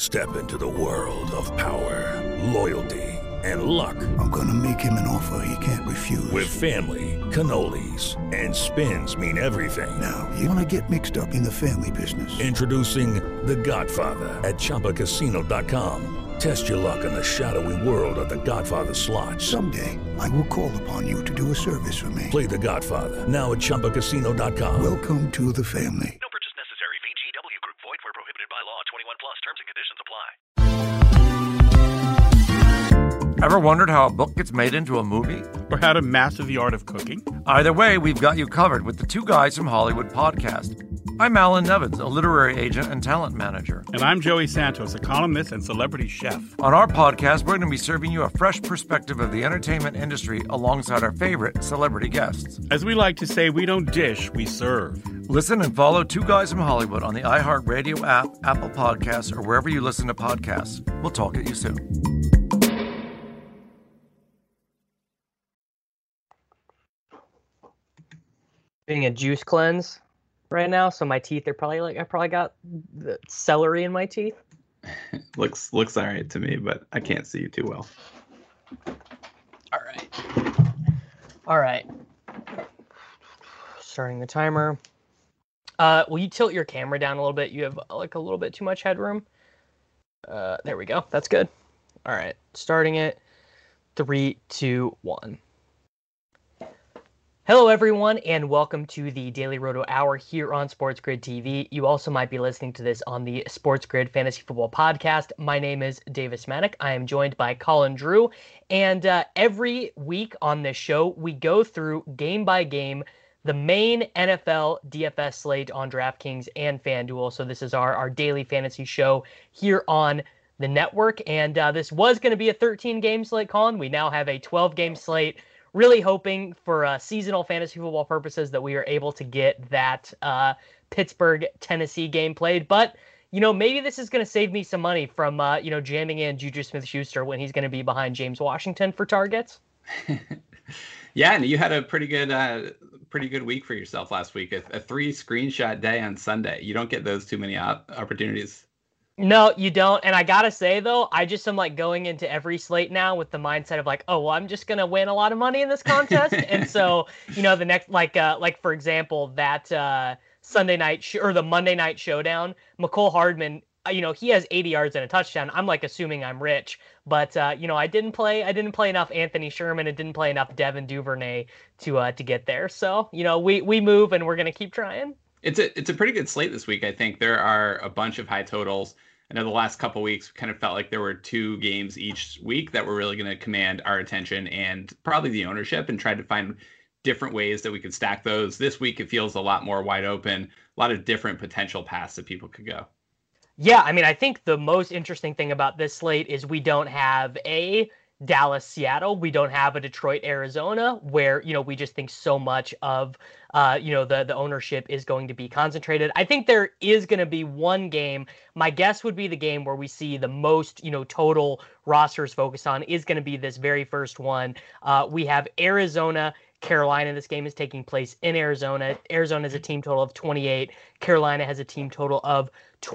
Step into the world of power, loyalty, and luck. I'm gonna make him an offer he can't refuse. With family, cannolis, and spins mean everything. Now, you wanna get mixed up in the family business. Introducing The Godfather at ChumbaCasino.com. Test your luck in the shadowy world of The Godfather slot. Someday, I will call upon you to do a service for me. Play The Godfather now at ChumbaCasino.com. Welcome to the family. No purchase necessary. VGW Group. Void where prohibited by law. 21 plus. Terms and conditions apply. Ever wondered how a book gets made into a movie? Or how to master the art of cooking? Either way, we've got you covered with the Two Guys from Hollywood podcast. I'm Alan Nevins, a literary agent and talent manager. And I'm Joey Santos, a columnist and celebrity chef. On our podcast, we're going to be serving you a fresh perspective of the entertainment industry alongside our favorite celebrity guests. As we like to say, we don't dish, we serve. Listen and follow Two Guys from Hollywood on the iHeartRadio app, Apple Podcasts, or wherever you listen to podcasts. We'll talk at you soon. Doing a juice cleanse right now, so my teeth are probably I probably got the celery in my teeth. looks all right to me, but I can't see you too well. All right. Starting the timer. Will you tilt your camera down a little bit? You have like a little bit too much headroom. There we go. That's good. All right. Starting it. 3, 2, 1. Hello, everyone, and welcome to the Daily Roto Hour here on Sports Grid TV. You also might be listening to this on the Sports Grid Fantasy Football Podcast. My name is Davis Maddock. I am joined by Colin Drew, and every week on this show, we go through game by game the main NFL DFS slate on DraftKings and FanDuel. So this is our daily fantasy show here on the network, and this was going to be a 13-game slate, Colin. We now have a 12-game slate. Really hoping for seasonal fantasy football purposes that we are able to get that Pittsburgh-Tennessee game played. But, maybe this is going to save me some money from, jamming in Juju Smith-Schuster when he's going to be behind James Washington for targets. Yeah, and you had a pretty good week for yourself last week. A 3 screenshot day on Sunday. You don't get those too many opportunities. No, you don't. And I got to say, though, I just am going into every slate now with the mindset of I'm just going to win a lot of money in this contest. And so, the next, for example, that Sunday night or the Monday night showdown, McCole Hardman, he has 80 yards and a touchdown. I'm assuming I'm rich, but I didn't play enough Anthony Sherman and didn't play enough Devin Duvernay to get there. So, we move and we're going to keep trying. It's a pretty good slate this week. I think there are a bunch of high totals. I know the last couple of weeks kind of felt like there were 2 games each week that were really going to command our attention and probably the ownership, and tried to find different ways that we could stack those. This week, it feels a lot more wide open, a lot of different potential paths that people could go. Yeah, I think the most interesting thing about this slate is we don't have a Dallas, Seattle. We don't have a Detroit, Arizona, where, we just think so much of, the ownership is going to be concentrated. I think there is going to be one game. My guess would be the game where we see the most, total rosters focused on is going to be this very first one. We have Arizona, Carolina. This game is taking place in Arizona. Arizona has a team total of 28. Carolina has a team total of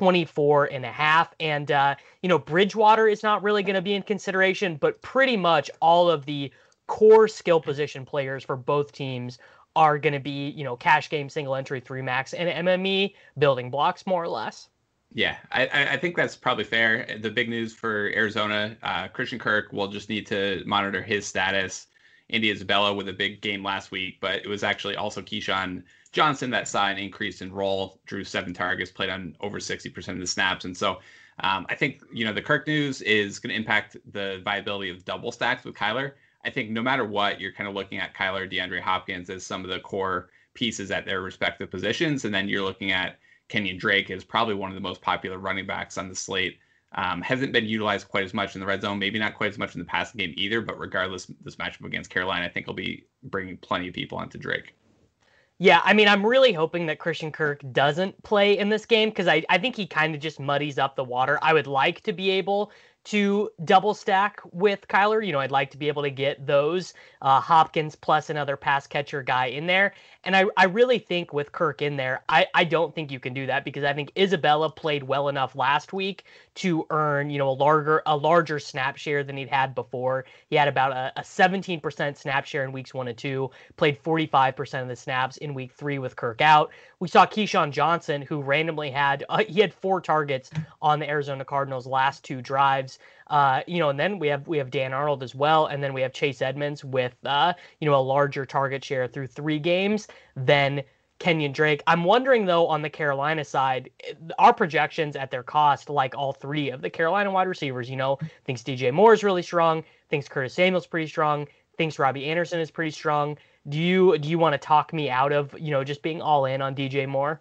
24.5. And, Bridgewater is not really going to be in consideration, but pretty much all of the core skill position players for both teams are going to be, cash game, single entry, 3 max, and MME building blocks, more or less. Yeah, I think that's probably fair. The big news for Arizona, Christian Kirk will just need to monitor his status. Andy Isabella with a big game last week, but it was actually also Keyshawn Johnson that saw an increase in role, drew 7 targets, played on over 60% of the snaps. And so I think, the Kirk news is going to impact the viability of double stacks with Kyler. I think no matter what, you're kind of looking at Kyler, DeAndre Hopkins as some of the core pieces at their respective positions. And then you're looking at Kenyon Drake as probably one of the most popular running backs on the slate. Hasn't been utilized quite as much in the red zone, maybe not quite as much in the passing game either, but regardless, this matchup against Carolina, I think will be bringing plenty of people onto Drake. Yeah, I'm really hoping that Christian Kirk doesn't play in this game because I think he kind of just muddies up the water. I would like to be able to double stack with Kyler. I'd like to be able to get those Hopkins plus another pass catcher guy in there. And I really think with Kirk in there, I don't think you can do that because I think Isabella played well enough last week to earn, a larger snap share than he'd had before. He had about a 17% snap share in weeks 1 and 2, played 45% of the snaps in week 3 with Kirk out. We saw Keyshawn Johnson, who randomly had 4 targets on the Arizona Cardinals' last 2 drives. And then we have Dan Arnold as well, and then we have Chase Edmonds with a larger target share through 3 games than Kenyon Drake. I'm wondering, though, on the Carolina side, our projections at their cost, like all 3 of the Carolina wide receivers, thinks DJ Moore is really strong, thinks Curtis Samuel's pretty strong, thinks Robbie Anderson is pretty strong. Do you want to talk me out of, just being all in on DJ Moore?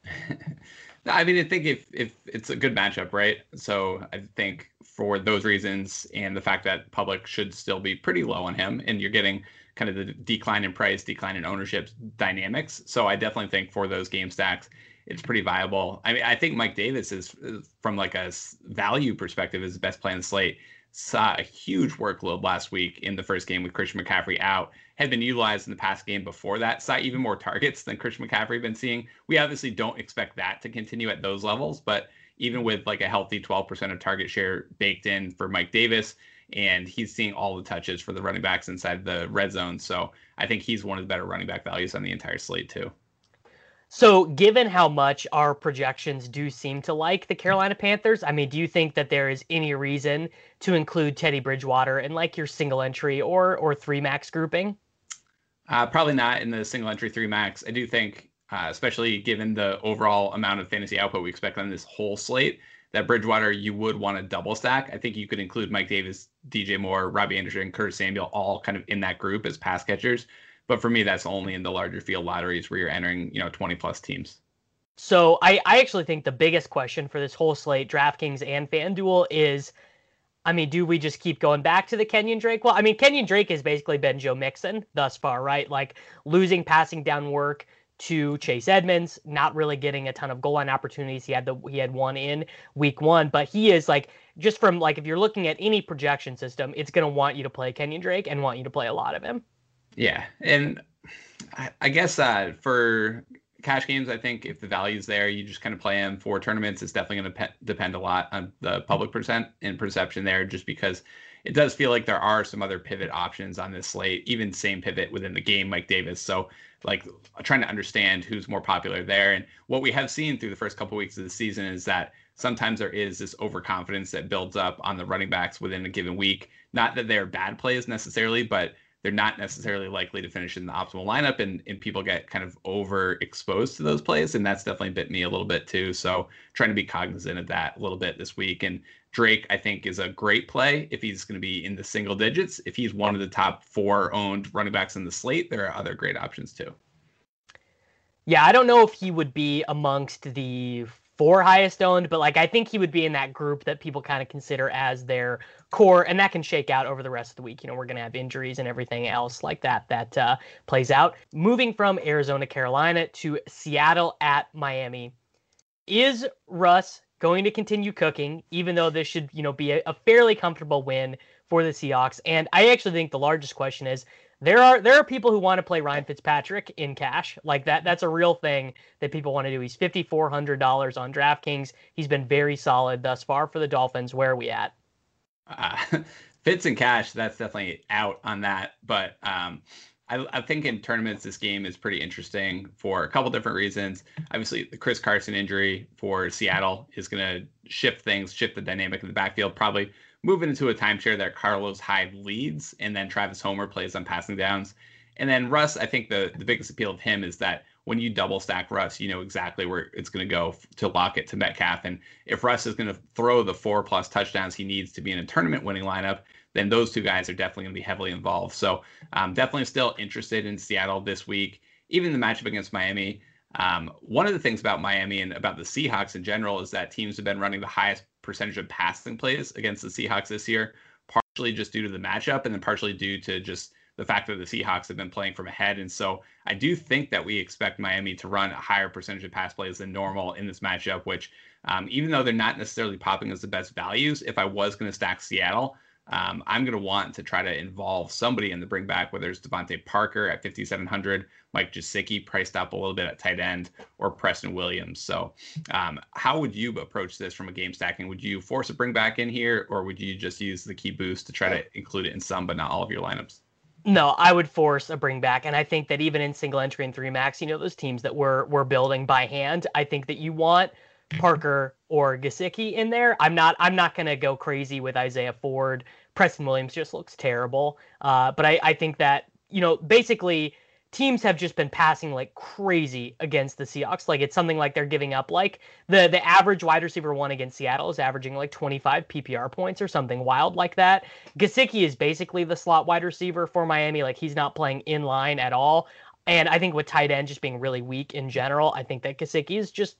No, I mean, I think if it's a good matchup, right? So I think for those reasons and the fact that public should still be pretty low on him, and you're getting kind of the decline in price, decline in ownership dynamics. So I definitely think for those game stacks, it's pretty viable. I mean, I think Mike Davis is, from like a value perspective, is the best play on the slate. Saw a huge workload last week in the first game with Christian McCaffrey out. Had been utilized in the past game before that. Saw even more targets than Christian McCaffrey been seeing. We obviously don't expect that to continue at those levels, but even with like a healthy 12% of target share baked in for Mike Davis, and he's seeing all the touches for the running backs inside the red zone. So I think he's one of the better running back values on the entire slate too. So given how much our projections do seem to like the Carolina Panthers, I mean, do you think that there is any reason to include Teddy Bridgewater in like your single entry or 3 max grouping? Probably not in the single entry 3 max. I do think, especially given the overall amount of fantasy output we expect on this whole slate, that Bridgewater you would want to double stack. I think you could include Mike Davis, DJ Moore, Robbie Anderson, Curtis Samuel, all kind of in that group as pass catchers. But for me, that's only in the larger field lotteries where you're entering, 20 plus teams. So I actually think the biggest question for this whole slate, DraftKings and FanDuel, is, I mean, do we just keep going back to the Kenyon Drake? Well, I mean, Kenyon Drake has basically been Joe Mixon thus far, right? Like losing passing down work to Chase Edmonds, not really getting a ton of goal line opportunities. He had one in week 1, but he is like, just from like, if you're looking at any projection system, it's going to want you to play Kenyon Drake and want you to play a lot of him. Yeah. And I guess for cash games, I think if the value's there, you just kind of play him. For tournaments, it's definitely going to depend a lot on the public perception there, just because it does feel like there are some other pivot options on this slate, even same pivot within the game, Mike Davis. So like trying to understand who's more popular there. And what we have seen through the first couple of weeks of the season is that sometimes there is this overconfidence that builds up on the running backs within a given week. Not that they're bad plays necessarily, but they're not necessarily likely to finish in the optimal lineup, and people get kind of overexposed to those plays. And that's definitely bit me a little bit too. So trying to be cognizant of that a little bit this week. And Drake, I think, is a great play if he's going to be in the single digits. If he's one of the top 4 owned running backs in the slate, there are other great options too. Yeah, I don't know if he would be amongst the 4 highest owned, but like I think he would be in that group that people kind of consider as their core, and that can shake out over the rest of the week. We're going to have injuries and everything else like that plays out. Moving from Arizona, Carolina to Seattle at Miami. Is Russ going to continue cooking, even though this should, be a fairly comfortable win for the Seahawks? And I actually think the largest question is, there are people who want to play Ryan Fitzpatrick in cash. Like that's a real thing that people want to do. He's $5,400 on DraftKings. He's been very solid thus far for the Dolphins. Where are we at? Fitz in cash, that's definitely out on that. But I think in tournaments, this game is pretty interesting for a couple different reasons. Obviously, the Chris Carson injury for Seattle is going to shift the dynamic in the backfield, probably moving into a timeshare that Carlos Hyde leads, and then Travis Homer plays on passing downs. And then Russ, I think the biggest appeal of him is that when you double stack Russ, you know exactly where it's going to go to lock it to Metcalf. And if Russ is going to throw the 4+ touchdowns he needs to be in a tournament winning lineup, then those 2 guys are definitely going to be heavily involved. So definitely still interested in Seattle this week, even the matchup against Miami. One of the things about Miami and about the Seahawks in general is that teams have been running the highest percentage of passing plays against the Seahawks this year, partially just due to the matchup and then partially due to just the fact that the Seahawks have been playing from ahead. And so I do think that we expect Miami to run a higher percentage of pass plays than normal in this matchup, which even though they're not necessarily popping as the best values, if I was going to stack Seattle, I'm going to want to try to involve somebody in the bring back, whether it's Devontae Parker at 5,700, Mike Gesicki priced up a little bit at tight end, or Preston Williams. So how would you approach this from a game stacking? Would you force a bring back in here, or would you just use the key boost to try to include it in some but not all of your lineups? No, I would force a bring back. And I think that even in single entry and 3 max, those teams that we're building by hand, I think that you want Parker or Gesicki in there. I'm not going to go crazy with Isaiah Ford. Preston Williams just looks terrible. But I think that, basically teams have just been passing like crazy against the Seahawks. Like it's something like they're giving up like the average wide receiver 1 against Seattle is averaging like 25 PPR points or something wild like that. Gesicki is basically the slot wide receiver for Miami. Like he's not playing in line at all. And I think with tight end just being really weak in general, I think that Gesicki is just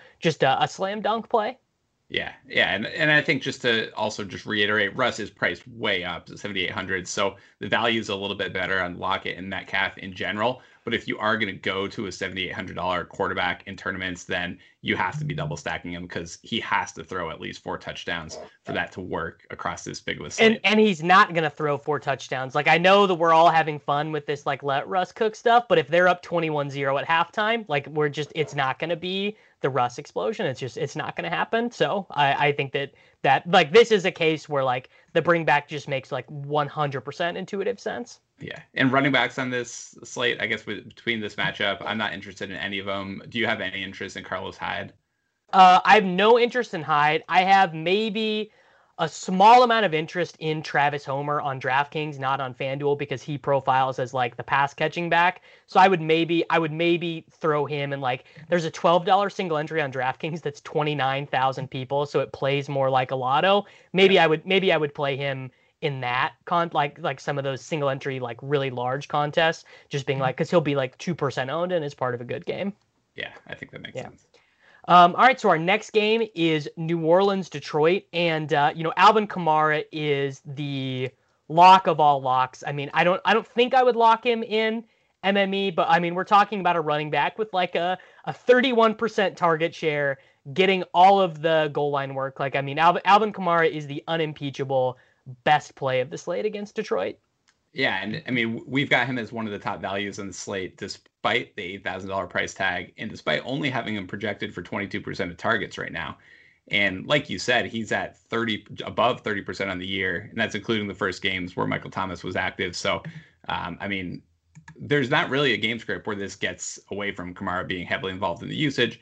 a slam dunk play. Yeah. And I think just to also just reiterate, Russ is priced way up to 7,800. So the value is a little bit better on Lockett and Metcalf in general. But if you are going to go to a $7,800 quarterback in tournaments, then you have to be double stacking him because he has to throw at least 4 touchdowns for that to work across this big of a slate. And he's not going to throw 4 touchdowns. Like I know that we're all having fun with this like let Russ cook stuff, but if they're up 21-0 at halftime, like it's not going to be the Russ explosion. It's not going to happen. So I think that like this is a case where like the bring back just makes like 100% intuitive sense. Yeah. And running backs on this slate, I guess between this matchup, I'm not interested in any of them. Do you have any interest in Carlos Hyde? I have no interest in Hyde. I have maybe a small amount of interest in Travis Homer on DraftKings, not on FanDuel, because he profiles as like the pass catching back. So I would maybe throw him in like there's a $12 single entry on DraftKings that's 29,000 people, so it plays more like a lotto. Maybe I would play him in that like some of those single entry like really large contests, just being like because he'll be like 2% owned and is part of a good game. Yeah, I think that makes sense. All right, so our next game is New Orleans, Detroit, and Alvin Kamara is the lock of all locks. I mean, I don't think I would lock him in MME, but I mean, we're talking about a running back with like a 31% target share, getting all of the goal line work. Like, I mean, Alvin Kamara is the unimpeachable best play of the slate against Detroit. Yeah, and I mean, we've got him as one of the top values on the slate, despite the $8,000 price tag, and despite only having him projected for 22% of targets right now. And like you said, he's at above 30% on the year, and that's including the first games where Michael Thomas was active. So, I mean, there's not really a game script where this gets away from Kamara being heavily involved in the usage.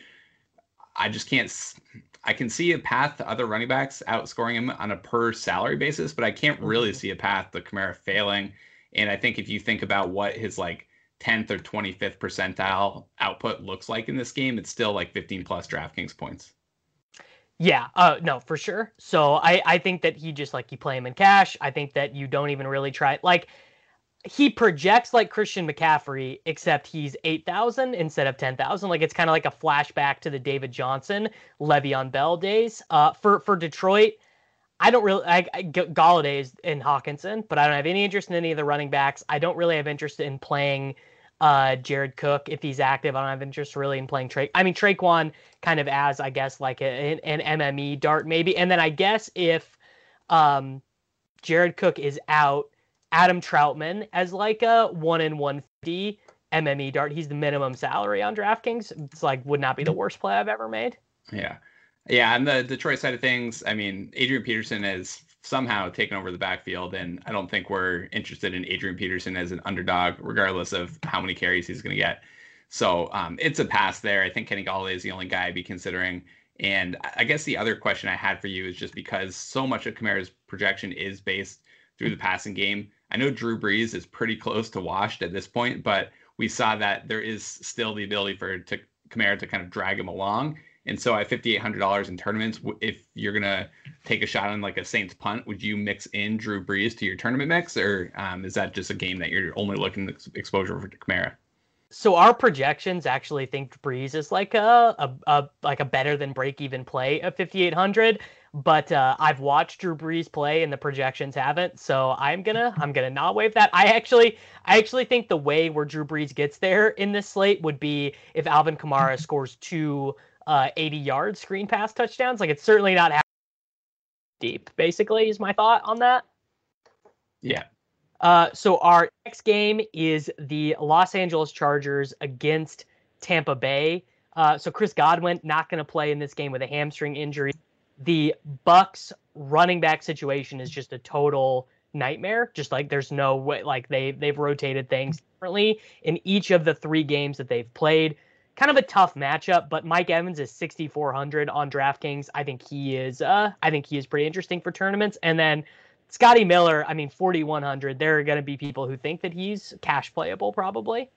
I can see a path to other running backs outscoring him on a per salary basis, but I can't really see a path to Kamara failing. And I think if you think about what his like 10th or 25th percentile output looks like in this game, it's still like 15 plus DraftKings points. Yeah, no, for sure. So I think that you play him in cash. I think that you don't even really try. Like, he projects like Christian McCaffrey, except he's 8,000 instead of 10,000. Like, it's kind of like a flashback to the David Johnson, Le'Veon Bell days. For Detroit, I don't really Galladay and Hawkinson, but I don't have any interest in any of the running backs. I don't really have interest in playing Jared Cook if he's active. I don't have interest really in playing Traquan kind of as, I guess, like an MME dart maybe. And then I guess if Jared Cook is out, Adam Troutman as like a 1 in 150 MME dart. He's the minimum salary on DraftKings. It's like would not be the worst play I've ever made. Yeah. On the Detroit side of things, I mean, Adrian Peterson has somehow taken over the backfield, and I don't think we're interested in Adrian Peterson as an underdog, regardless of how many carries he's going to get. So it's a pass there. I think Kenny Galladay is the only guy I'd be considering. And I guess the other question I had for you is just because so much of Kamara's projection is based through the passing game. I know Drew Brees is pretty close to washed at this point, but we saw that there is still the ability for Kamara to kind of drag him along. And so at $5,800 in tournaments, if you're going to take a shot on like a Saints punt, would you mix in Drew Brees to your tournament mix? Or is that just a game that you're only looking at exposure for Kamara? So our projections actually think Brees is like a better than break even play at 5,800. But I've watched Drew Brees play and the projections haven't. So I'm gonna not waive that. I actually think the way where Drew Brees gets there in this slate would be if Alvin Kamara scores 2 80-yard screen pass touchdowns. Like, it's certainly not deep, basically, is my thought on that. Yeah. So our next game is the Los Angeles Chargers against Tampa Bay. So Chris Godwin not going to play in this game with a hamstring injury. The Bucs running back situation is just a total nightmare. Just like there's no way, like they've rotated things differently in each of the 3 games that they've played. Kind of a tough matchup, but Mike Evans is 6,400 on DraftKings. I think he is pretty interesting for tournaments. And then Scotty Miller, 4,100. There are going to be people who think that he's cash playable, probably.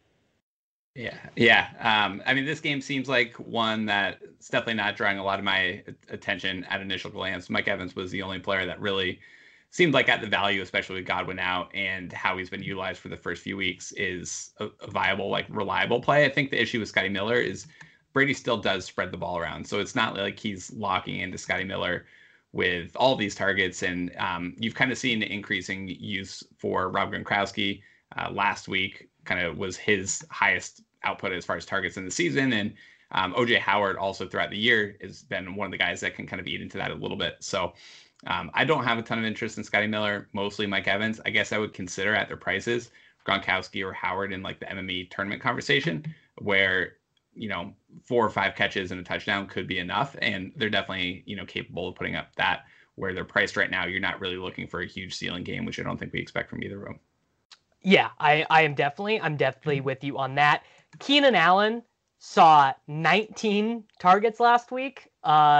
Yeah. This game seems like one that's definitely not drawing a lot of my attention at initial glance. Mike Evans was the only player that really seemed like at the value, especially with Godwin out and how he's been utilized for the first few weeks, is a viable, reliable play. I think the issue with Scotty Miller is Brady still does spread the ball around. So it's not like he's locking into Scotty Miller with all these targets. And you've kind of seen increasing use for Rob Gronkowski. Last week kind of was his highest output as far as targets in the season. And OJ Howard also throughout the year has been one of the guys that can kind of eat into that a little bit. So I don't have a ton of interest in Scotty Miller, mostly Mike Evans. I guess I would consider at their prices Gronkowski or Howard in the MME tournament conversation where, 4 or 5 catches and a touchdown could be enough. And they're definitely, capable of putting up that. Where they're priced right now, you're not really looking for a huge ceiling game, which I don't think we expect from either of them. Yeah, I'm definitely with you on that. Keenan Allen saw 19 targets last week.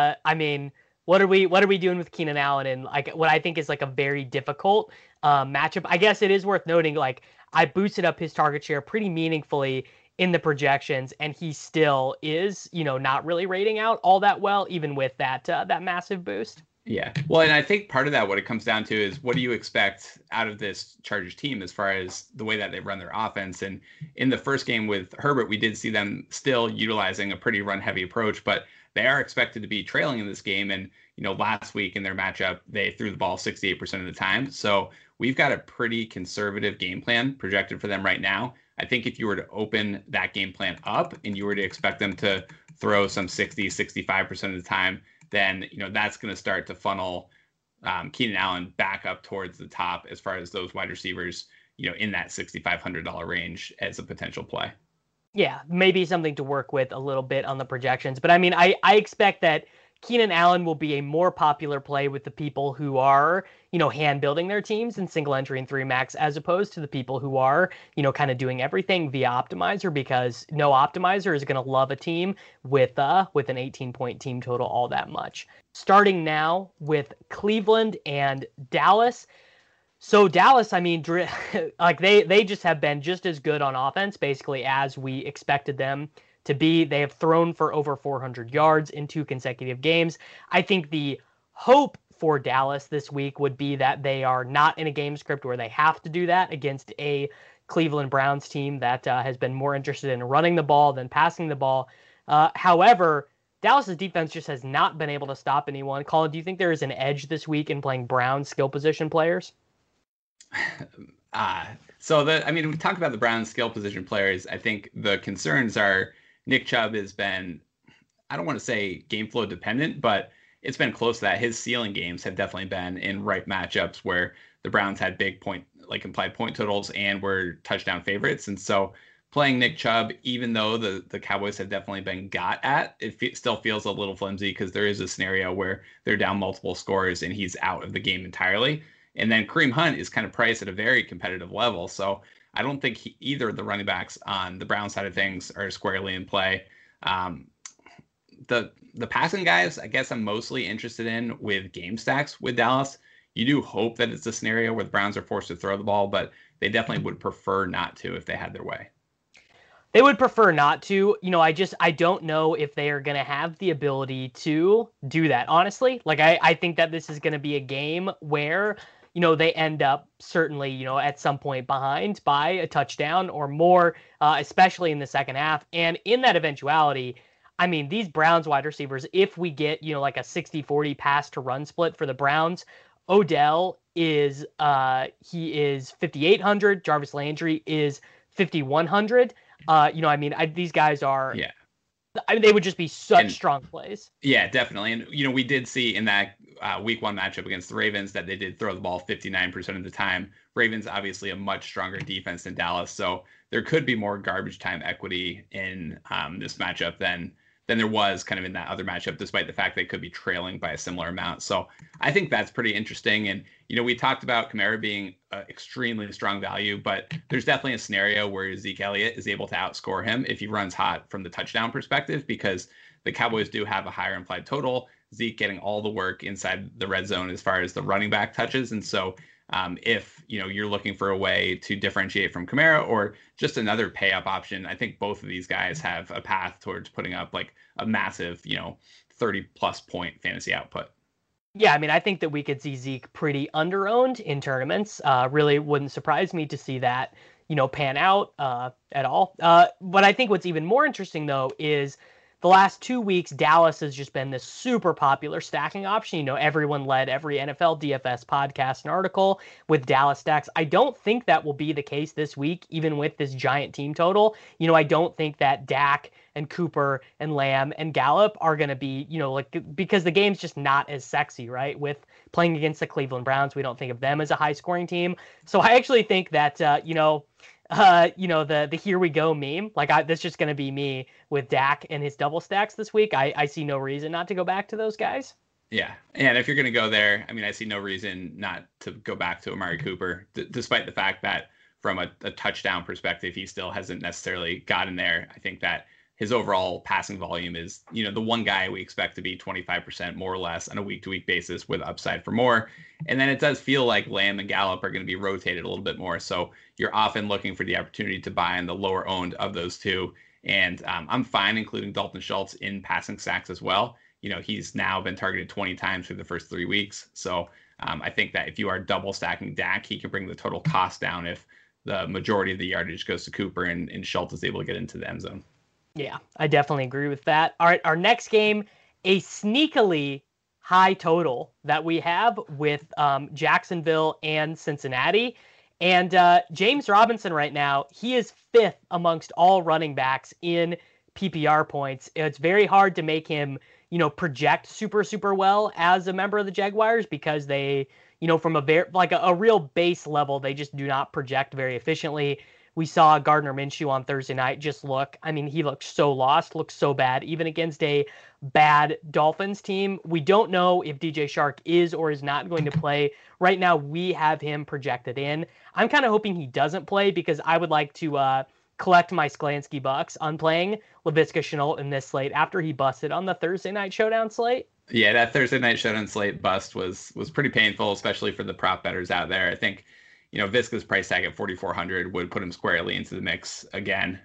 What are we doing with Keenan Allen in what I think is a very difficult matchup? I guess it is worth noting, I boosted up his target share pretty meaningfully in the projections, and he still is, not really rating out all that well, even with that massive boost. Yeah. Well, and I think part of that, what it comes down to is what do you expect out of this Chargers team as far as the way that they run their offense? And in the first game with Herbert, we did see them still utilizing a pretty run heavy approach, but they are expected to be trailing in this game. And, last week in their matchup, they threw the ball 68% of the time. So we've got a pretty conservative game plan projected for them right now. I think if you were to open that game plan up and you were to expect them to throw some 65% of the time, then, that's going to start to funnel Keenan Allen back up towards the top as far as those wide receivers, in that $6,500 range as a potential play. Yeah, maybe something to work with a little bit on the projections. But I expect that Keenan Allen will be a more popular play with the people who are, hand building their teams in single entry and 3 max, as opposed to the people who are, kind of doing everything via optimizer, because no optimizer is going to love a team with an 18-point team total all that much. Starting now with Cleveland and Dallas. So Dallas, they just have been just as good on offense, basically, as we expected them to be. They have thrown for over 400 yards in 2 consecutive games. I think the hope for Dallas this week would be that they are not in a game script where they have to do that against a Cleveland Browns team that has been more interested in running the ball than passing the ball. However, Dallas's defense just has not been able to stop anyone. Colin, do you think there is an edge this week in playing Browns skill position players? We talked about the Browns skill position players. I think the concerns are Nick Chubb has been, I don't want to say game flow dependent, but it's been close to that. His ceiling games have definitely been in right matchups where the Browns had big implied point totals and were touchdown favorites. And so playing Nick Chubb, even though the Cowboys have definitely been got at, it still feels a little flimsy because there is a scenario where they're down multiple scores and he's out of the game entirely. And then Kareem Hunt is kind of priced at a very competitive level. So I don't think either of the running backs on the Brown side of things are squarely in play. The passing guys, I guess I'm mostly interested in with game stacks with Dallas. You do hope that it's a scenario where the Browns are forced to throw the ball, but they definitely would prefer not to if they had their way. They would prefer not to. I don't know if they are going to have the ability to do that, honestly. I think that this is going to be a game where they end up certainly, at some point behind by a touchdown or more, especially in the second half. And in that eventuality, these Browns wide receivers, if we get, a 60-40 pass to run split for the Browns, Odell is, he is 5,800. Jarvis Landry is 5,100. These guys are I mean, they would just be such And strong plays. yeah, definitely. And, we did see in that week 1 matchup against the Ravens that they did throw the ball 59% of the time. Ravens, obviously a much stronger defense than Dallas. So there could be more garbage time equity in this matchup than there was kind of in that other matchup, despite the fact they could be trailing by a similar amount. So I think that's pretty interesting. And, we talked about Kamara being extremely strong value, but there's definitely a scenario where Zeke Elliott is able to outscore him if he runs hot from the touchdown perspective, because the Cowboys do have a higher implied total. Zeke getting all the work inside the red zone as far as the running back touches. And so if, you're looking for a way to differentiate from Kamara or just another pay up option, I think both of these guys have a path towards putting up like a massive, 30 plus point fantasy output. Yeah, I mean, I think that we could see Zeke pretty under-owned in tournaments. Really wouldn't surprise me to see that, pan out at all. But I think what's even more interesting, though, is the last 2 weeks, Dallas has just been this super popular stacking option. Everyone led every NFL DFS podcast and article with Dallas stacks. I don't think that will be the case this week, even with this giant team total. I don't think that Dak and Cooper and Lamb and Gallup are going to be, because the game's just not as sexy, right? With playing against the Cleveland Browns, we don't think of them as a high scoring team. So I actually think that, the here we go meme, that's just going to be me with Dak and his double stacks this week. I see no reason not to go back to those guys. Yeah. And if you're going to go there, I mean, I see no reason not to go back to Amari Cooper, despite the fact that from a touchdown perspective, he still hasn't necessarily gotten there. I think that his overall passing volume is, the one guy we expect to be 25% more or less on a week-to-week basis with upside for more. And then it does feel like Lamb and Gallup are going to be rotated a little bit more. So you're often looking for the opportunity to buy in the lower owned of those two. And I'm fine including Dalton Schultz in passing sacks as well. He's now been targeted 20 times through the first 3 weeks. So I think that if you are double stacking Dak, he can bring the total cost down if the majority of the yardage goes to Cooper and Schultz is able to get into the end zone. Yeah, I definitely agree with that. All right, our next game, a sneakily high total that we have with Jacksonville and Cincinnati. And James Robinson right now, he is 5th amongst all running backs in PPR points. It's very hard to make him, project super, super well as a member of the Jaguars because they, from a real base level, they just do not project very efficiently. We saw Gardner Minshew on Thursday night he looked so lost, looked so bad, even against a bad Dolphins team. We don't know if DJ Chark is or is not going to play. Right now, we have him projected in. I'm kind of hoping he doesn't play because I would like to collect my Sklansky bucks on playing Laviska Shenault in this slate after he busted on the Thursday night showdown slate. Yeah, that Thursday night showdown slate bust was pretty painful, especially for the prop bettors out there. I think Viska's price tag at 4,400 would put him squarely into the mix again.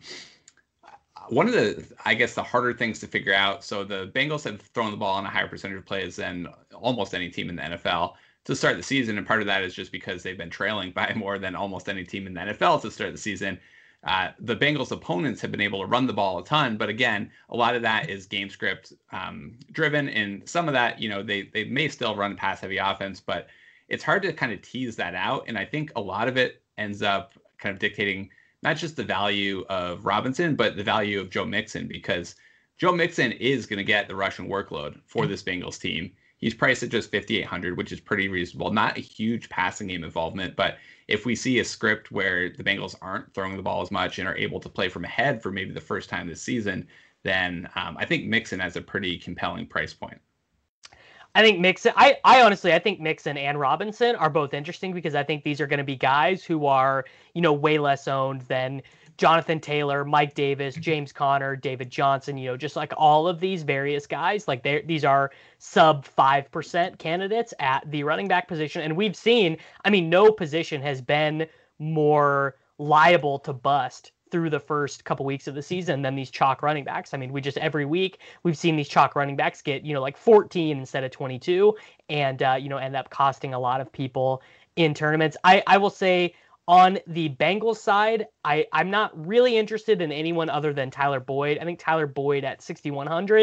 One of the harder things to figure out. So the Bengals have thrown the ball on a higher percentage of plays than almost any team in the NFL to start the season. And part of that is just because they've been trailing by more than almost any team in the NFL to start the season. The Bengals opponents have been able to run the ball a ton, but again, a lot of that is game script driven. And some of that, they may still run pass heavy offense, but it's hard to kind of tease that out. And I think a lot of it ends up kind of dictating not just the value of Robinson, but the value of Joe Mixon, because Joe Mixon is going to get the rushing workload for this Bengals team. He's priced at just 5,800, which is pretty reasonable. Not a huge passing game involvement, but if we see a script where the Bengals aren't throwing the ball as much and are able to play from ahead for maybe the first time this season, then I think Mixon has a pretty compelling price point. I think Mixon, I honestly think Mixon and Robinson are both interesting because I think these are going to be guys who are, way less owned than Jonathan Taylor, Mike Davis, James Conner, David Johnson, just like all of these various guys. These are sub 5% candidates at the running back position. And we've seen, no position has been more liable to bust through the first couple weeks of the season than these chalk running backs. Every week we've seen these chalk running backs get, 14 instead of 22 and, end up costing a lot of people in tournaments. I will say on the Bengals side, I'm not really interested in anyone other than Tyler Boyd. I think Tyler Boyd at 6,100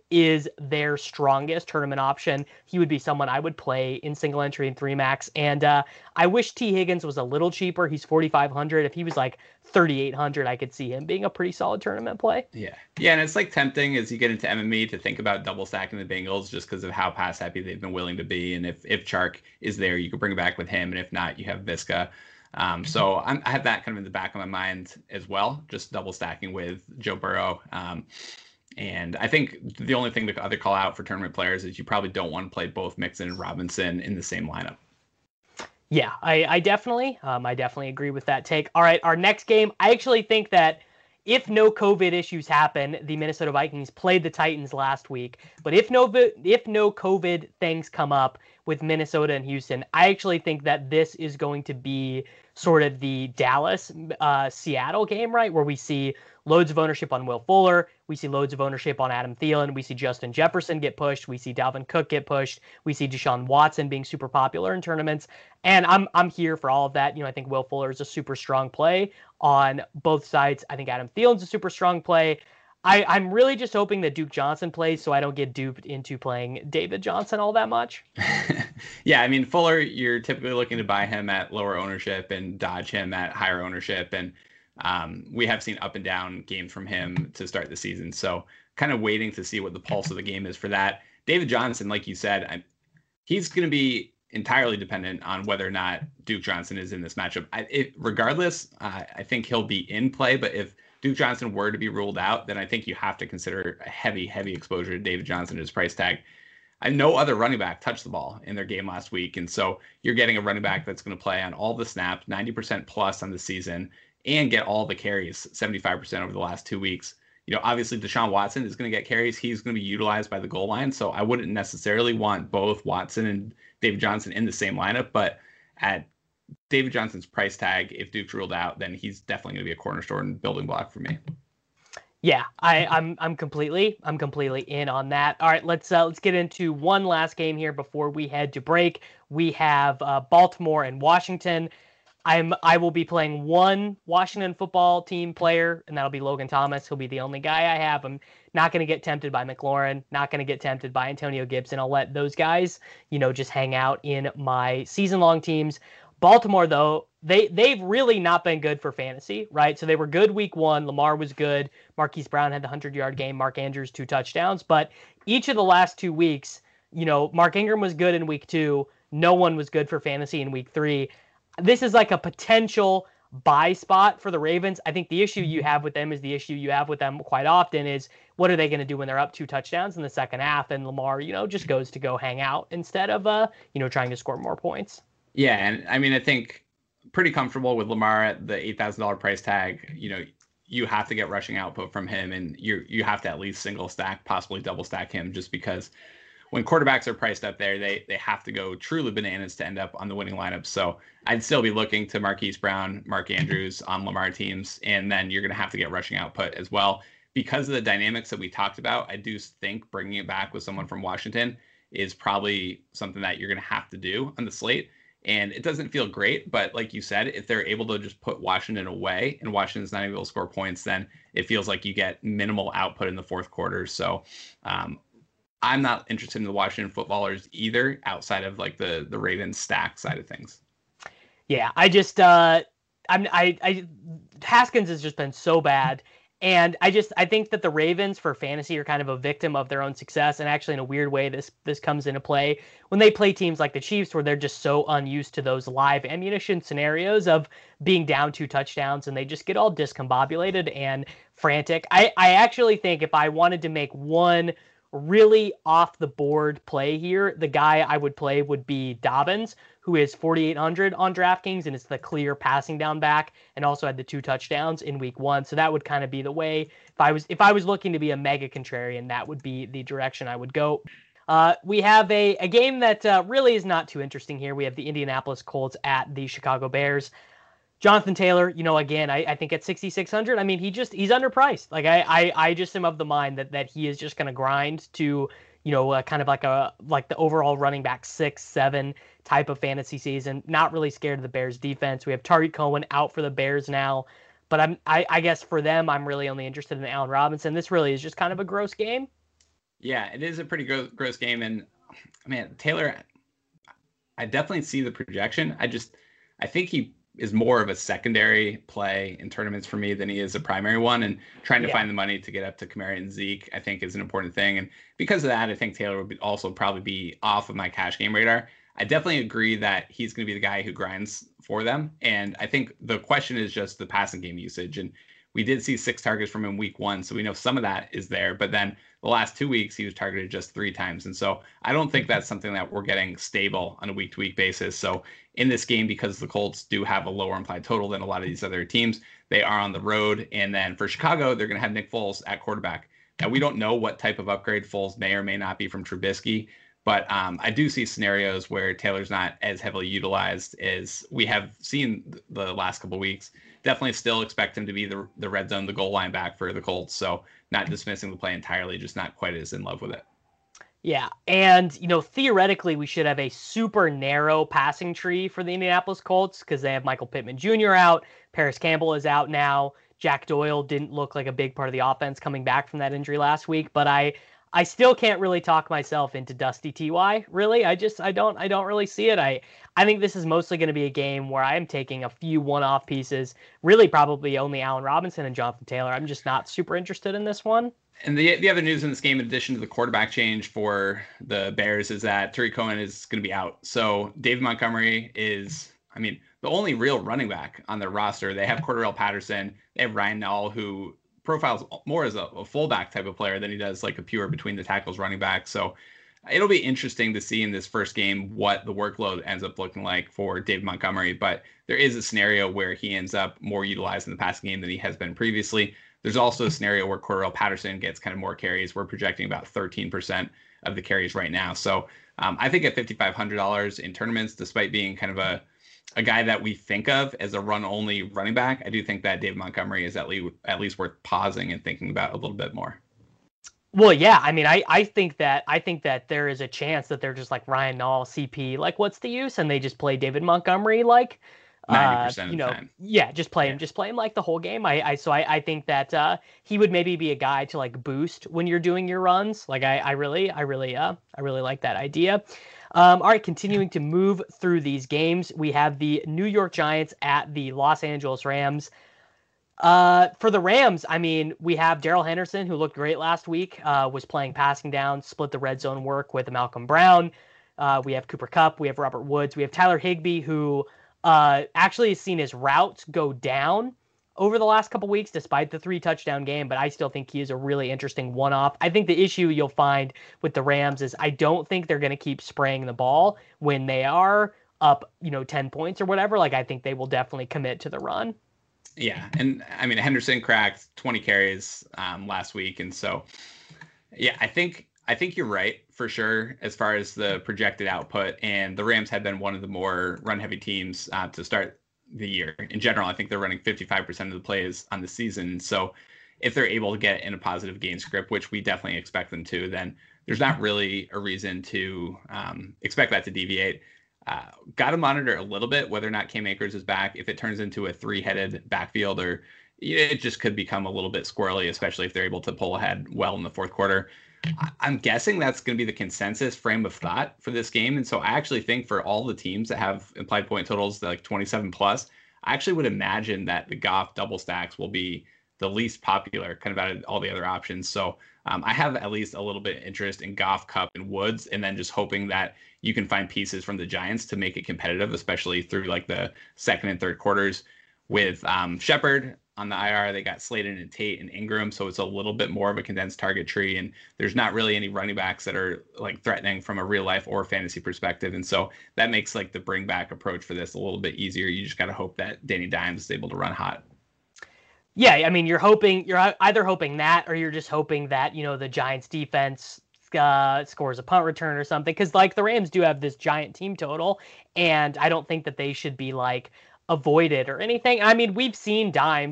is their strongest tournament option. He would be someone I would play in single entry and 3-max. And I wish T. Higgins was a little cheaper. He's 4,500. If he was like 3,800, I could see him being a pretty solid tournament play. Yeah, and it's like tempting as you get into MME to think about double stacking the Bengals just because of how pass happy they've been willing to be. And if Chark is there, you could bring it back with him. And if not, you have Visca. So I have that kind of in the back of my mind as well, just double stacking with Joe Burrow. And I think the only thing to other call out for tournament players is you probably don't want to play both Mixon and Robinson in the same lineup. Yeah, I definitely agree with that take. All right, our next game, I actually think that if no COVID issues happen, the Minnesota Vikings played the Titans last week. But if no COVID things come up with Minnesota and Houston, I actually think that this is going to be sort of the Dallas Seattle game, right? Where we see loads of ownership on Will Fuller. We see loads of ownership on Adam Thielen. We see Justin Jefferson get pushed. We see Dalvin Cook get pushed. We see Deshaun Watson being super popular in tournaments. And I'm here for all of that. You know, I think Will Fuller is a super strong play on both sides. I think Adam Thielen's a super strong play. I'm really just hoping that Duke Johnson plays so I don't get duped into playing David Johnson all that much. Yeah, I mean, Fuller, you're typically looking to buy him at lower ownership and dodge him at higher ownership. And we have seen up and down games from him to start the season. So kind of waiting to see what the pulse of the game is for that. David Johnson, like you said, he's going to be entirely dependent on whether or not Duke Johnson is in this matchup. Regardless, I think he'll be in play. But if Duke Johnson were to be ruled out, then I think you have to consider a heavy exposure to David Johnson at his price tag. No other running back touched the ball in their game last week. And so you're getting a running back that's going to play on all the snaps, 90% plus on the season, and get all the carries, 75% over the last 2 weeks. You know, obviously Deshaun Watson is going to get carries. He's going to be utilized by the goal line. So I wouldn't necessarily want both Watson and David Johnson in the same lineup. But at David Johnson's price tag, if Duke's ruled out, then he's definitely going to be a cornerstone building block for me. Yeah, I'm completely in on that. All right, let's get into one last game here before we head to break. We have Baltimore and Washington. I will be playing one Washington football team player, and that'll be Logan Thomas. He'll be the only guy I have. I'm not going to get tempted by McLaurin, not going to get tempted by Antonio Gibson. I'll let those guys, just hang out in my season-long teams. Baltimore, though, they've really not been good for fantasy, right? So they were good week one. Lamar was good. Marquise Brown had the 100-yard game. Mark Andrews, 2 touchdowns. But each of the last 2 weeks, Mark Ingram was good in week 2. No one was good for fantasy in week 3. This is like a potential buy spot for the Ravens. I think the issue you have with them is the issue you have with them quite often is what are they going to do when they're up 2 touchdowns in the second half? And Lamar, just goes to go hang out instead of, trying to score more points. Yeah, and I mean, I think pretty comfortable with Lamar at the $8,000 price tag. You have to get rushing output from him, and you have to at least single stack, possibly double stack him, just because when quarterbacks are priced up there, they have to go truly bananas to end up on the winning lineup. So I'd still be looking to Marquise Brown, Mark Andrews on Lamar teams, and then you're going to have to get rushing output as well. Because of the dynamics that we talked about, I do think bringing it back with someone from Washington is probably something that you're going to have to do on the slate. And it doesn't feel great, but like you said, if they're able to just put Washington away and Washington's not able to score points, then it feels like you get minimal output in the fourth quarter. So I'm not interested in the Washington footballers either, outside of like the Ravens stack side of things. Yeah, I just Haskins has just been so bad. And I think that the Ravens for fantasy are kind of a victim of their own success. And actually, in a weird way, this comes into play when they play teams like the Chiefs, where they're just so unused to those live ammunition scenarios of being down 2 touchdowns, and they just get all discombobulated and frantic. I actually think if I wanted to make one really off the board play here, the guy I would play would be Dobbins, who is 4,800 on DraftKings, and it's the clear passing down back, and also had the 2 touchdowns in week 1. So that would kind of be the way. If I was looking to be a mega contrarian, that would be the direction I would go. We have a game that really is not too interesting here. We have the Indianapolis Colts at the Chicago Bears. Jonathan Taylor, again, I think at 6,600, I mean, he's underpriced. Like I just am of the mind that he is just going to grind to, kind of like the overall running back 6-7 type of fantasy season. Not really scared of the Bears defense. We have Tariq Cohen out for the Bears now, but I guess for them, I'm really only interested in Allen Robinson. This really is just kind of a gross game. Yeah, it is a pretty gross game. And man, Taylor, I definitely see the projection. I think he is more of a secondary play in tournaments for me than he is a primary one. And trying to find the money to get up to Kamara and Zeke, I think is an important thing. And because of that, I think Taylor would also probably be off of my cash game radar. I definitely agree that he's going to be the guy who grinds for them. And I think the question is just the passing game usage. And we did see 6 targets from him week 1. So we know some of that is there, but then the last 2 weeks, he was targeted just 3 times. And so I don't think that's something that we're getting stable on a week-to-week basis. So in this game, because the Colts do have a lower implied total than a lot of these other teams, they are on the road. And then for Chicago, they're going to have Nick Foles at quarterback. Now, we don't know what type of upgrade Foles may or may not be from Trubisky, but I do see scenarios where Taylor's not as heavily utilized as we have seen the last couple of weeks. Definitely still expect him to be the red zone, the goal line back for the Colts. So not dismissing the play entirely, just not quite as in love with it. Yeah, and, theoretically, we should have a super narrow passing tree for the Indianapolis Colts because they have Michael Pittman Jr. out. Paris Campbell is out now. Jack Doyle didn't look like a big part of the offense coming back from that injury last week, but I still can't really talk myself into Dusty T.Y. Really, I don't really see it. I think this is mostly going to be a game where I am taking a few one-off pieces. Really, probably only Allen Robinson and Jonathan Taylor. I'm just not super interested in this one. And the other news in this game, in addition to the quarterback change for the Bears, is that Tariq Cohen is going to be out. So David Montgomery is, the only real running back on their roster. They have Cordarrelle Patterson. They have Ryan Nall, who profiles more as a fullback type of player than he does like a pure between the tackles running back. So it'll be interesting to see in this first game what the workload ends up looking like for David Montgomery. But there is a scenario where he ends up more utilized in the passing game than he has been previously. There's also a scenario where Cordarrelle Patterson gets kind of more carries. We're projecting about 13% of the carries right now. So I think at $5,500 in tournaments, despite being kind of a guy that we think of as a run-only running back, I do think that David Montgomery is at least worth pausing and thinking about a little bit more. Well, yeah, I think that there is a chance that they're just like Ryan Nall, CP, like what's the use, and they just play David Montgomery like 90% of the time. Yeah, just play him like the whole game. I think that he would maybe be a guy to like boost when you're doing your runs. Like I really like that idea. All right, continuing to move through these games, we have the New York Giants at the Los Angeles Rams. For the Rams, we have Darrell Henderson, who looked great last week, was playing passing down, split the red zone work with Malcolm Brown. We have Cooper Kupp, we have Robert Woods, we have Tyler Higbee, who actually has seen his routes go down over the last couple weeks, despite the 3-touchdown game, but I still think he is a really interesting one-off. I think the issue you'll find with the Rams is I don't think they're going to keep spraying the ball when they are up, 10 points or whatever. Like, I think they will definitely commit to the run. Yeah, and Henderson cracked 20 carries last week, and so, yeah, I think you're right for sure as far as the projected output, and the Rams have been one of the more run-heavy teams to start the year. In general, I think they're running 55% of the plays on the season. So if they're able to get in a positive game script, which we definitely expect them to, then there's not really a reason to expect that to deviate. Got to monitor a little bit whether or not Cam Akers is back. If it turns into a 3-headed backfield, or it just could become a little bit squirrely, especially if they're able to pull ahead well in the fourth quarter. I'm guessing that's going to be the consensus frame of thought for this game. And so I actually think for all the teams that have implied point totals like 27 plus, I actually would imagine that the Goff double stacks will be the least popular kind of out of all the other options. So I have at least a little bit of interest in Goff, Kupp, and Woods, and then just hoping that you can find pieces from the Giants to make it competitive, especially through like the second and third quarters. With Shepard on the IR, they got Slayton and Tate and Ingram, so it's a little bit more of a condensed target tree, and there's not really any running backs that are like threatening from a real life or fantasy perspective, and so that makes like the bring back approach for this a little bit easier. You just got to hope that Danny Dimes is able to run hot. Yeah, you're either hoping that, or you're just hoping that the Giants defense scores a punt return or something, because like the Rams do have this giant team total, and I don't think that they should be like avoided or anything. We've seen Dimes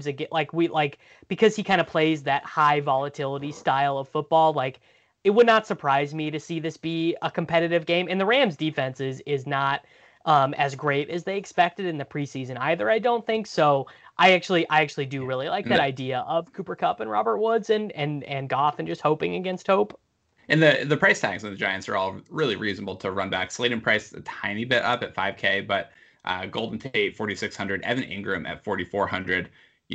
because he kind of plays that high volatility style of football. Like, it would not surprise me to see this be a competitive game. And the Rams defense is not as great as they expected in the preseason either, I don't think. So I actually do really like that idea of Cooper Kupp and Robert Woods and Goff, and just hoping against hope. And the price tags on the Giants are all really reasonable to run back. Slayton Price a tiny bit up at 5K, but Golden Tate 4,600, Evan Ingram at 4,400.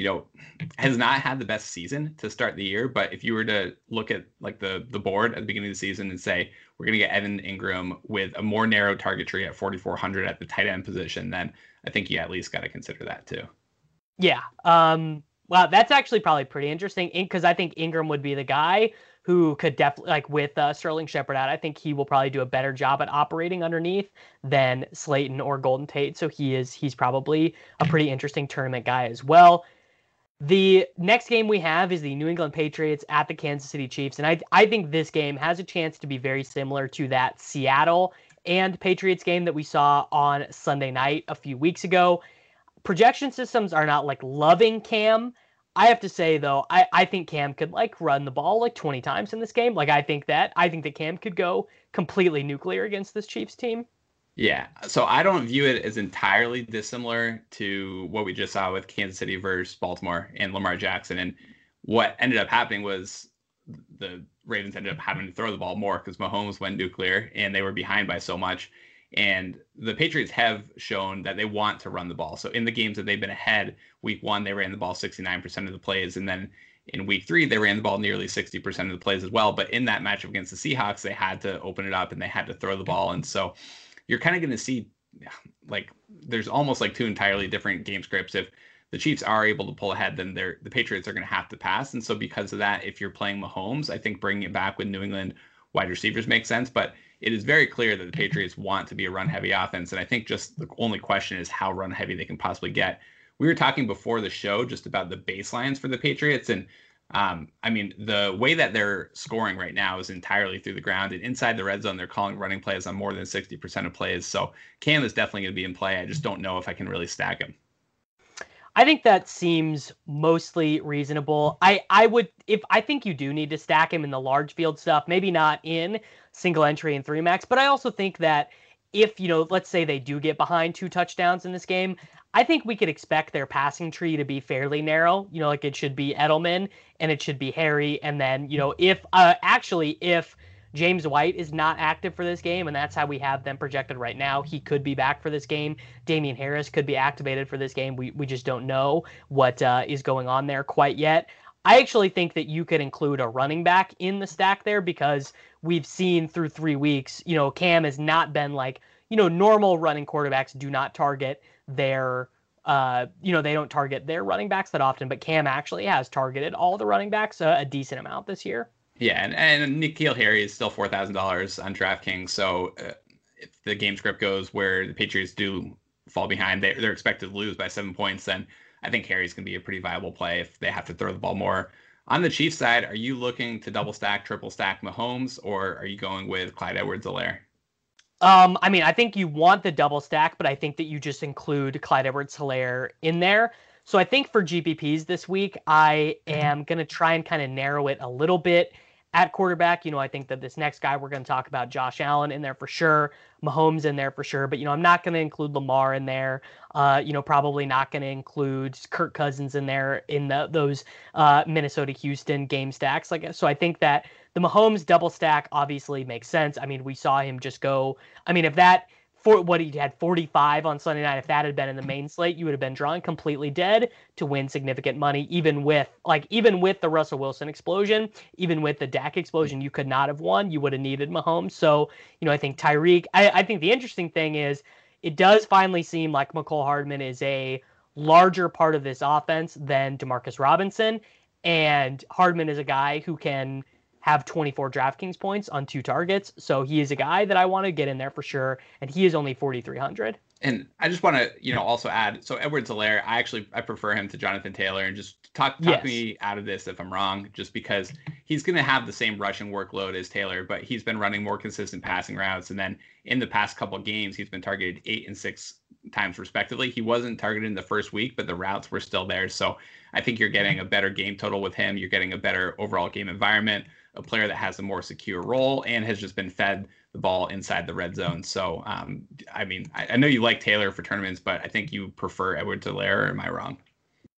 Has not had the best season to start the year, but if you were to look at like the board at the beginning of the season and say we're going to get Evan Ingram with a more narrow target tree at 4,400 at the tight end position, then I think you at least got to consider that too. Yeah. Well, that's actually probably pretty interesting because I think Ingram would be the guy who could definitely, like with Sterling Shepard out, I think he will probably do a better job at operating underneath than Slayton or Golden Tate. So he's probably a pretty interesting tournament guy as well. The next game we have is the New England Patriots at the Kansas City Chiefs. And I think this game has a chance to be very similar to that Seattle and Patriots game that we saw on Sunday night a few weeks ago. Projection systems are not like loving Cam. I have to say, though, I think Cam could like run the ball like 20 times in this game. Like, I think that Cam could go completely nuclear against this Chiefs team. Yeah, so I don't view it as entirely dissimilar to what we just saw with Kansas City versus Baltimore and Lamar Jackson. And what ended up happening was the Ravens ended up having to throw the ball more because Mahomes went nuclear and they were behind by so much. And the Patriots have shown that they want to run the ball. So in the games that they've been ahead, week 1, they ran the ball 69% of the plays. And then in week 3, they ran the ball nearly 60% of the plays as well. But in that matchup against the Seahawks, they had to open it up and they had to throw the ball. And so you're kind of going to see like there's almost like two entirely different game scripts. If the Chiefs are able to pull ahead, then the Patriots are going to have to pass. And so because of that, if you're playing Mahomes, I think bringing it back with New England wide receivers makes sense. But it is very clear that the Patriots want to be a run-heavy offense. And I think just the only question is how run-heavy they can possibly get. We were talking before the show just about the baselines for the Patriots. And I mean, the way that they're scoring right now is entirely through the ground. And inside the red zone, they're calling running plays on more than 60% of plays. So Cam is definitely going to be in play. I just don't know if I can really stack him. I think that seems mostly reasonable. I think you do need to stack him in the large field stuff, maybe not in single entry and 3-max, but I also think that if, let's say they do get behind 2 touchdowns in this game, I think we could expect their passing tree to be fairly narrow. Like it should be Edelman and it should be Harry. And then, if James White is not active for this game, and that's how we have them projected right now, he could be back for this game. Damian Harris could be activated for this game. We just don't know what is going on there quite yet. I actually think that you could include a running back in the stack there because we've seen through 3 weeks, Cam has not been like, normal running quarterbacks do not target their, they don't target their running backs that often, but Cam actually has targeted all the running backs a decent amount this year. Yeah, and N'Keal Harry is still $4,000 on DraftKings. So if the game script goes where the Patriots do fall behind, they're expected to lose by 7 points, then I think Harry's going to be a pretty viable play if they have to throw the ball more. On the Chiefs side, are you looking to double stack, triple stack Mahomes, or are you going with Clyde Edwards-Helaire? I mean, I think you want the double stack, but I think that you just include Clyde Edwards-Helaire in there. So I think for GPPs this week, I am going to try and kind of narrow it a little bit at quarterback. I think that this next guy we're going to talk about, Josh Allen in there for sure, Mahomes in there for sure, but I'm not going to include Lamar in there. Probably not going to include Kirk Cousins in there in those Minnesota-Houston game stacks. So I think that the Mahomes double stack obviously makes sense. I mean, we saw him just go. I mean, if that for what he had 45 on Sunday night, if that had been in the main slate, you would have been drawing completely dead to win significant money. Even with the Russell Wilson explosion, even with the Dak explosion, you could not have won. You would have needed Mahomes. So, I think Tyreek. I think the interesting thing is it does finally seem like Mecole Hardman is a larger part of this offense than Demarcus Robinson, and Hardman is a guy who can have 24 DraftKings points on 2 targets. So he is a guy that I want to get in there for sure. And he is only 4,300. And I just want to, also add, so Edwards-Helaire, I prefer him to Jonathan Taylor, and just talk me out of this if I'm wrong, just because he's going to have the same rushing workload as Taylor, but he's been running more consistent passing routes. And then in the past couple of games, he's been targeted 8 and 6 times respectively. He wasn't targeted in the first week, but the routes were still there. So I think you're getting a better game total with him. You're getting a better overall game environment, a player that has a more secure role and has just been fed the ball inside the red zone. So, I mean, I know you like Taylor for tournaments, but I think you prefer Edwards-Helaire, or am I wrong?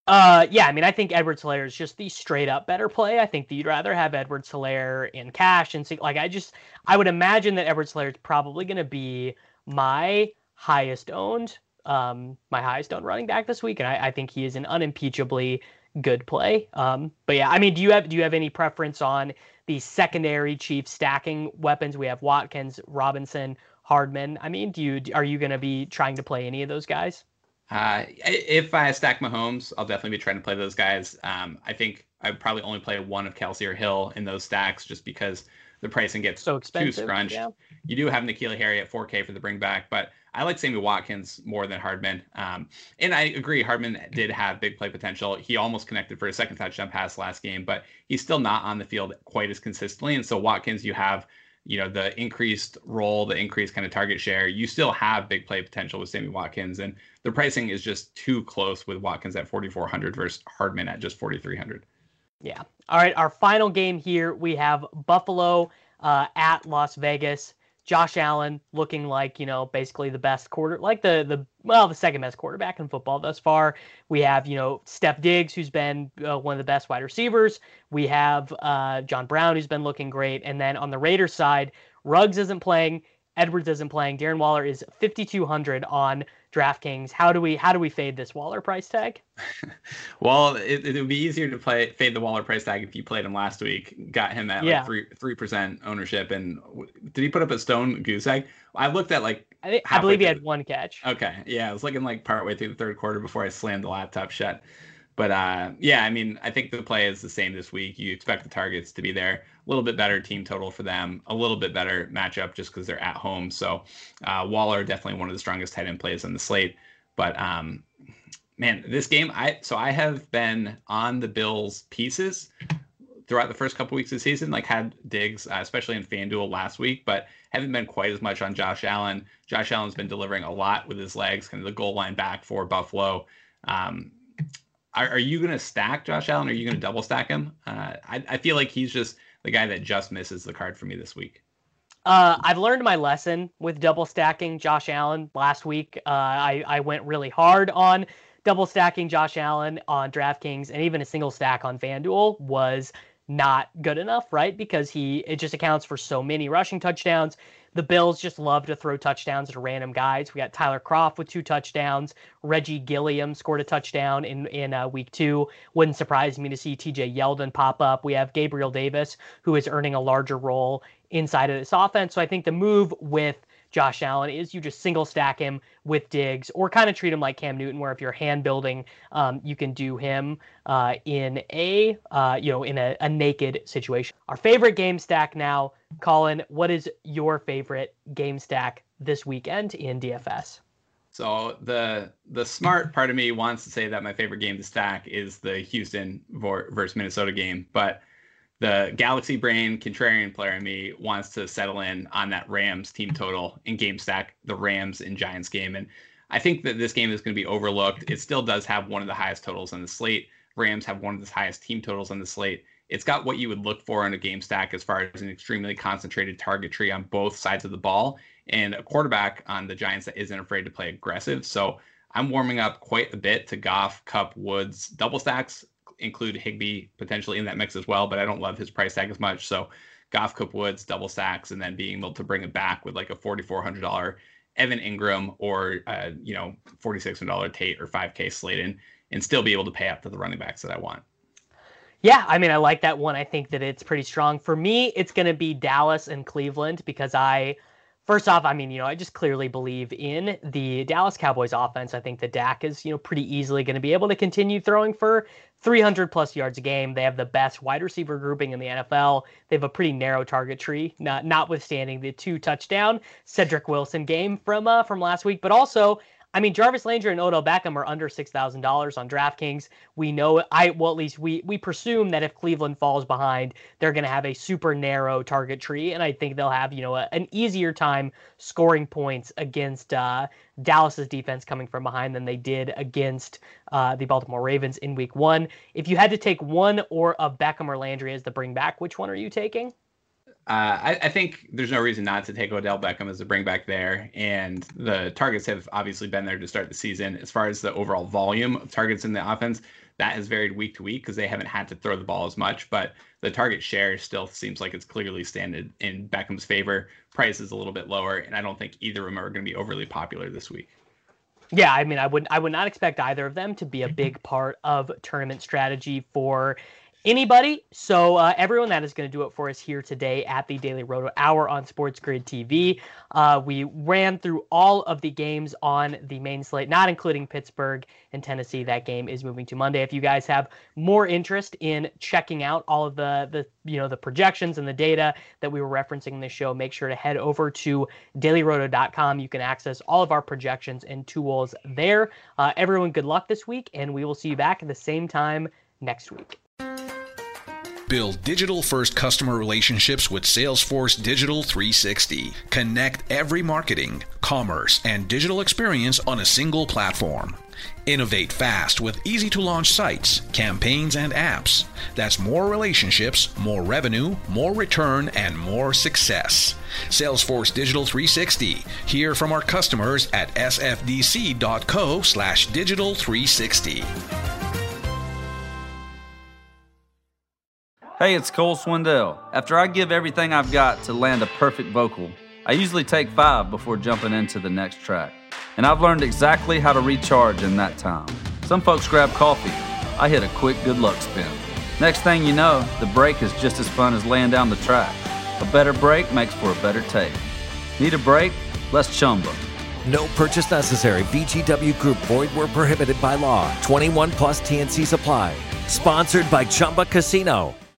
Yeah, I mean, I think Edwards-Helaire is just the straight up better play. I think that you'd rather have Edwards-Helaire in cash and see, like, I would imagine that Edwards-Helaire is probably going to be my highest owned running back this week, and I think he is an unimpeachably good play. But yeah, I mean, do you have any preference on the secondary Chiefs stacking weapons? We have Watkins, Robinson, Hardman. I mean, are you going to be trying to play any of those guys? If I stack Mahomes, I'll definitely be trying to play those guys. I think I'd probably only play one of Kelsey or Hill in those stacks just because the pricing gets so expensive, too scrunched. Yeah. You do have N'Keal Harry at 4K for the bring back, but I like Sammy Watkins more than Hardman. And I agree, Hardman did have big play potential. He almost connected for a second touchdown pass last game, but he's still not on the field quite as consistently. And so Watkins, you have the increased role, the increased kind of target share. You still have big play potential with Sammy Watkins, and the pricing is just too close with Watkins at 4,400 versus Hardman at just 4,300. Yeah. All right. Our final game here, we have Buffalo at Las Vegas. Josh Allen looking like, basically the best the second best quarterback in football thus far. We have, Steph Diggs, who's been one of the best wide receivers. We have John Brown, who's been looking great. And then on the Raiders side, Ruggs isn't playing. Edwards isn't playing. Darren Waller is 5,200 on DraftKings. How do we fade this Waller price tag? Well, it would be easier to fade the Waller price tag if you played him last week. Got him at 3% ownership, and did he put up a stone goose egg? I looked at I believe he had one catch. Okay, yeah, I was looking partway through the third quarter before I slammed the laptop shut. But yeah, I mean, I think the play is the same this week. You expect the targets to be there. A little bit better team total for them. A little bit better matchup just because they're at home. So Waller, definitely one of the strongest tight end plays on the slate. But man, this game, I have been on the Bills pieces throughout the first couple weeks of the season. Had Diggs, especially in FanDuel last week, but haven't been quite as much on Josh Allen. Josh Allen's been delivering a lot with his legs, kind of the goal line back for Buffalo. Are you going to stack Josh Allen? Or are you going to double stack him? I feel like he's just the guy that just misses the card for me this week. I've learned my lesson with double stacking Josh Allen last week. I went really hard on double stacking Josh Allen on DraftKings, and even a single stack on FanDuel was not good enough, right? Because it just accounts for so many rushing touchdowns. The Bills just love to throw touchdowns to random guys. We got Tyler Kroft with 2 touchdowns. Reggie Gilliam scored a touchdown in week 2. Wouldn't surprise me to see TJ Yeldon pop up. We have Gabriel Davis, who is earning a larger role inside of this offense. So I think the move with Josh Allen is you just single stack him with Diggs, or kind of treat him like Cam Newton, where if you're hand building, you can do him in a naked situation. Our favorite game stack now, Colin. What is your favorite game stack this weekend in DFS? So the smart part of me wants to say that my favorite game to stack is the Houston versus Minnesota game, but the Galaxy brain contrarian player in me wants to settle in on that Rams team total and game stack the Rams and Giants game. And I think that this game is going to be overlooked. It still does have one of the highest totals on the slate. Rams have one of the highest team totals on the slate. It's got what you would look for in a game stack as far as an extremely concentrated target tree on both sides of the ball and a quarterback on the Giants that isn't afraid to play aggressive. So I'm warming up quite a bit to Goff, Kupp, Woods, double stacks. Include Higbee potentially in that mix as well, but I don't love his price tag as much. So Goff, Kupp, Woods, double stacks, and then being able to bring it back with a $4,400 Evan Ingram or $4,600 Tate or 5K Slayton, and still be able to pay up to the running backs that I want. Yeah, I mean, I like that one. I think that it's pretty strong. For me, it's going to be Dallas and Cleveland because first off, I just clearly believe in the Dallas Cowboys offense. I think that Dak is, pretty easily going to be able to continue throwing for 300 plus yards a game. They have the best wide receiver grouping in the NFL. They have a pretty narrow target tree, notwithstanding the 2 touchdown Cedric Wilson game from last week, but also, Jarvis Landry and Odell Beckham are under $6,000 on DraftKings. We know, at least we presume that if Cleveland falls behind, they're going to have a super narrow target tree, and I think they'll have, an easier time scoring points against Dallas's defense coming from behind than they did against the Baltimore Ravens in week 1. If you had to take one or of Beckham or Landry as the bring back, which one are you taking? I think there's no reason not to take Odell Beckham as a bring back there. And the targets have obviously been there to start the season. As far as the overall volume of targets in the offense, that has varied week to week because they haven't had to throw the ball as much, but the target share still seems like it's clearly standing in Beckham's favor. Price is a little bit lower, and I don't think either of them are going to be overly popular this week. Yeah, I mean, I would not expect either of them to be a big part of tournament strategy for anybody. So everyone, that is going to do it for us here today at the Daily Roto Hour on Sports Grid TV. We ran through all of the games on the main slate, not including Pittsburgh and Tennessee. That game is moving to Monday. If you guys have more interest in checking out all of the projections and the data that we were referencing in this show, make sure to head over to dailyroto.com. You can access all of our projections and tools there. Everyone, good luck this week, and we will see you back at the same time next week. Build digital-first customer relationships with Salesforce Digital 360. Connect every marketing, commerce, and digital experience on a single platform. Innovate fast with easy-to-launch sites, campaigns, and apps. That's more relationships, more revenue, more return, and more success. Salesforce Digital 360. Hear from our customers at sfdc.co/digital360. Hey, it's Cole Swindell. After I give everything I've got to land a perfect vocal, I usually take 5 before jumping into the next track. And I've learned exactly how to recharge in that time. Some folks grab coffee. I hit a quick good luck spin. Next thing you know, the break is just as fun as laying down the track. A better break makes for a better take. Need a break? Let's Chumba. No purchase necessary. VGW Group. Void where prohibited by law. 21 plus TNC Supply. Sponsored by Chumba Casino.